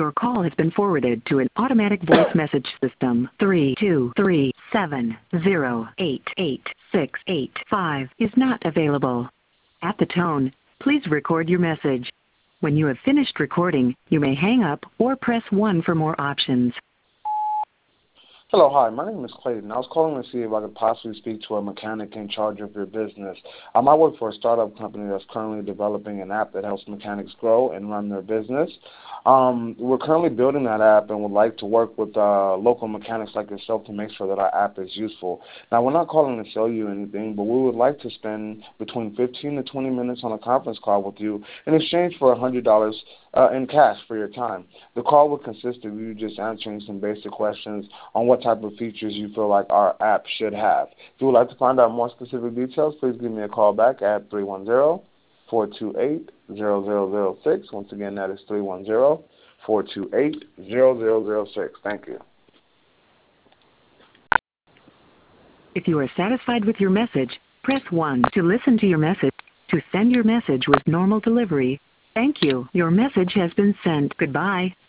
Your call has been forwarded to an automatic voice message system. 32370888685 is not available. At the tone, please record your message. When you have finished recording, you may hang up or press 1 for more options. Hello, hi. My name is Clayton. I was calling to see if I could possibly speak to a mechanic in charge of your business. I work for a startup company that's currently developing an app that helps mechanics grow and run their business. We're currently building that app and would like to work with local mechanics like yourself to make sure that our app is useful. Now, we're not calling to sell you anything, but we would like to spend between 15 to 20 minutes on a conference call with you in exchange for $100 in cash for your time. The call would consist of you just answering some basic questions on what type of features you feel like our app should have. If you would like to find out more specific details, please give me a call back at 310-428-0006. Once again, that is 310-428-0006. Thank you. If you are satisfied with your message, press 1 to listen to your message. To send your message with normal delivery, thank you. Your message has been sent. Goodbye.